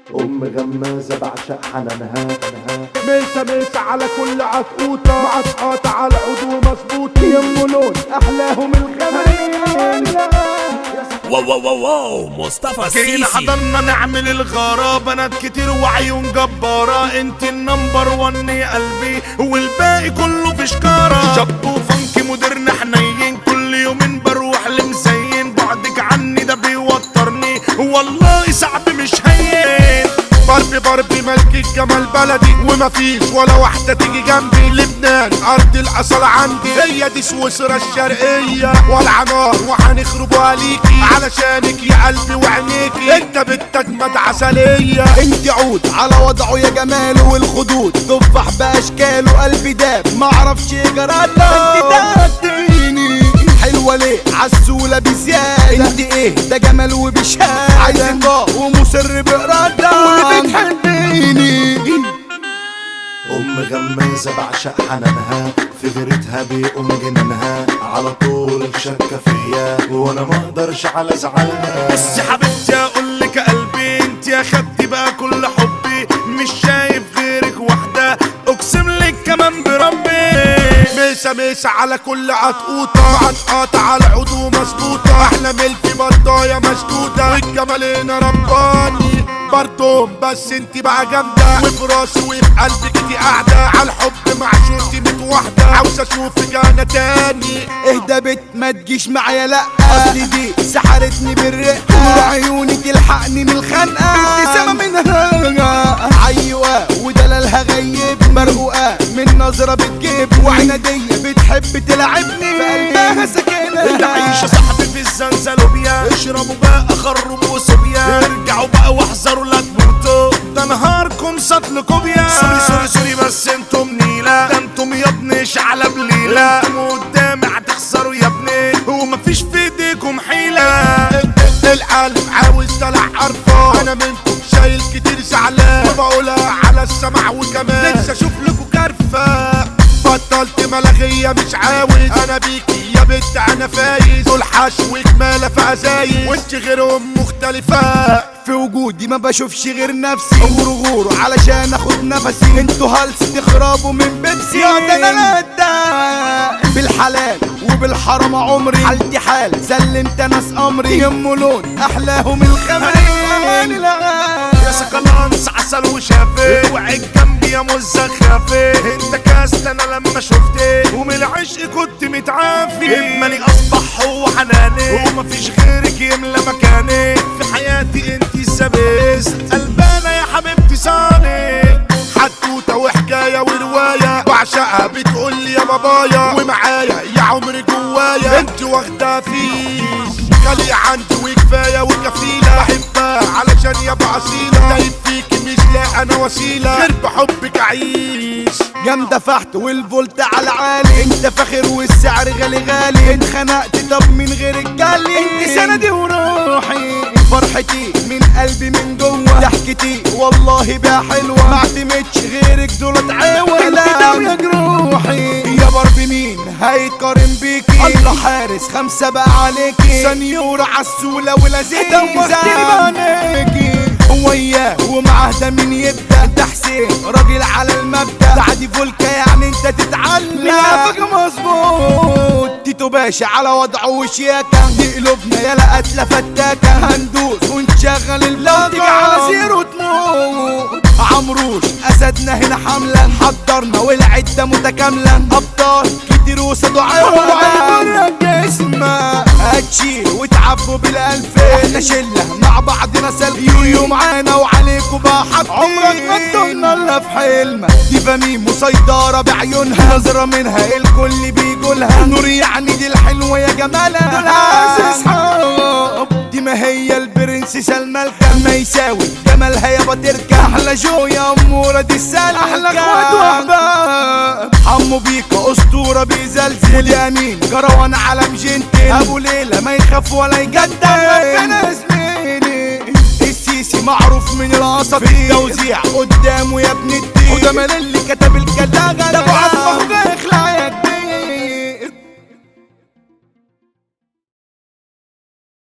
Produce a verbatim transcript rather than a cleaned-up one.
أم غمازة بعشق حنانها. ميسة ميسة على كل عطقوطة مع تقاطع على العضو مظبوطة. يمو لون أحلاهم الغمامين. واو واو واو واو مصطفى جينا السيسي. حضرنا نعمل الغارة، بنات كتير وعيون جبارة. انت النمبر ون يا قلبي والباقي كله في شكارة. شاب وفنك مودرن حنين، كل يومين بروح لمزين. بعدك عني ده بيوترني والله صعب مش هين. باربي باربي ملك الجمال بلدي، ومفيش ولا واحدة تيجي جنبي. لبنان أرض الأصل عندي، هي دي سويسرا الشرقية. ولع نار وهنخربوها ليكي علشانك يا قلبي وعينيكي. انت بنت أجمد عسلية. انت عود على وضعه يا جماله والخدود، تفاح باشكاله قلبي داب معرفش جرالة. انت داتيني حلوة ليه عسولة بزيادة. انت ايه ده جمال وبشهادة، عايزة ومصر بإرادة وبتحبيني. أم غمازة بعشق حنانها، في غيرتها بيقوم جنانها. على طول شاكة فيا وانا ما اقدرش على زعلها. بس يا حبيبتي اقولك يا قلبي، انت يا خدتي بقى كل حبي. مش شايف غيرك واحدة اقسم لك كمان بربي. ميسة ميسة على كل عطقوطة مع تقاطع على العضو مظبوطة. احلى ملفي بطاية مشدودة والجمالين رباني برضهم. بس انتي بقى جامدة وفي راسي وفي قلبك انتي قاعدة. على الحب مع شورتي ميت واحدة، عاوز اشوفك انا تاني. اهدى بت ما تجيش معايا لا، اصلي دي سحرتني بالرقة. نور عيوني تلحقني من الخنقة، ابتسامة منها عيوة ودلالها غيب. مرقوقة من نظرة بتجيب، وعنادية بتحب تلعبني في قلبها سكينة. العيشة صاحبي في الزنزلوبيا، اشربوا بقى خربوا صوبيا. ارجعوا بقى واحذروا لا تموتوا، ده نهاركم سطل كوبيا. سوري سوري سوري بس انتم نيلة، ده انتم يا ابني شعلة بليلة. انتم قدامي هتخسروا يا ابني ومفيش في ايديكم حيلة. القلب عاوز طلع قرفان، انا منكم شايل كتير زعلان. وبقولها على السمع وكمان نفسي اشوف لكم كرفة. بطلت ملاغية مش عاوز انا بيكي يا بنت، انا فايز. دول حشو كمالة في ازايز، وانت غيرهم مختلفة. في وجودي ما بشوفش غير نفسي، غورو غورو علشان اخد نفسي. انتوا هلس تخربوا من بيبسي، يا ده انا لدا بالحلال وبالحرام عمري. حالتي حال سلمت ناس امري، يمو لون احلاهم الخمرين. يا سكالانس عسل وشافي، وعيك جنبي يا مزة خافي. انت كاست انا لما شفتك ومن العشق كنت متعافي. ادماني اصبح هو حناني، ومفيش غيرك يملى مكاني. في حياتي انت السبيس، قلبانا يا حبيبتي صاني. حدوتة وحكاية ورواية بعشقها، بتقولي يا بابايا ومعايا يا عمري جوايا. انت واخدة فيش غالية عندي وكفاية وكفيلة. بحبها علشان يابا أصيلة، دايب فيكي مش لاقي أنا وسيلة غير بحبك أعيش. جامدة فحت والفولت على عالي، انت فاخر والسعر غالي غالي. اتخنقت طب من غير الجالي، انت سندي وروحي. فرحتي من قلبي من جوه، ضحكتي والله بقى حلوة. ما اعتمدش غيرك دولت عوة، انت داوية جروحي. يا باربي مين هيتقارن بيكي؟ الله حارس خمسة بقى عليكي. سنيورة عسولة ولذيذة دوختني بعينيكي. وياه ومعاه ده مين يبدأ؟ ده حسين راجل على المبدأ. ده عادي فولكا يعني انت تتعلم لعبك مظبوط. تيتو باشا على وضعه وشياكة، دي قلوبنا يلا قتلة فتاكة. هندوس ونشغل البلاطة، تيجي على زيرو تموت. عمروش اسدنا هنا حملة، حضرنا والعدة متكاملة. ابطال كتير وصدوا عيوة جسمة، هتشيل وتعبوا بالالفين. احنا شلة مع بعضنا سلبي، يويو معانا وعليكوا بقى حاطين. عمرك ما تضلنا الا في حلمة، دي فميم مسيطرة بعيونها. نظرة منها الكل بيقولها نور، يعني دي الحلوة يا جمالها. دول عايز اصحاب، دي ما هي البرنسيسة الملكة. ما يساوي جمالها يابا تركة. احلى جو يا امورة دي السالكة، احلى اخوات واحباب. عمو بيكا اسطورة بيزلزل، واليمين جروان علم جنتل. ابو ليلى ما يخاف ولا يجدد. انا زميلي السيسي معروف من العصافير، في التوزيع قدامه يا ابن الدين. وده مال اللي كتب الكلاغة، ده ابو عبد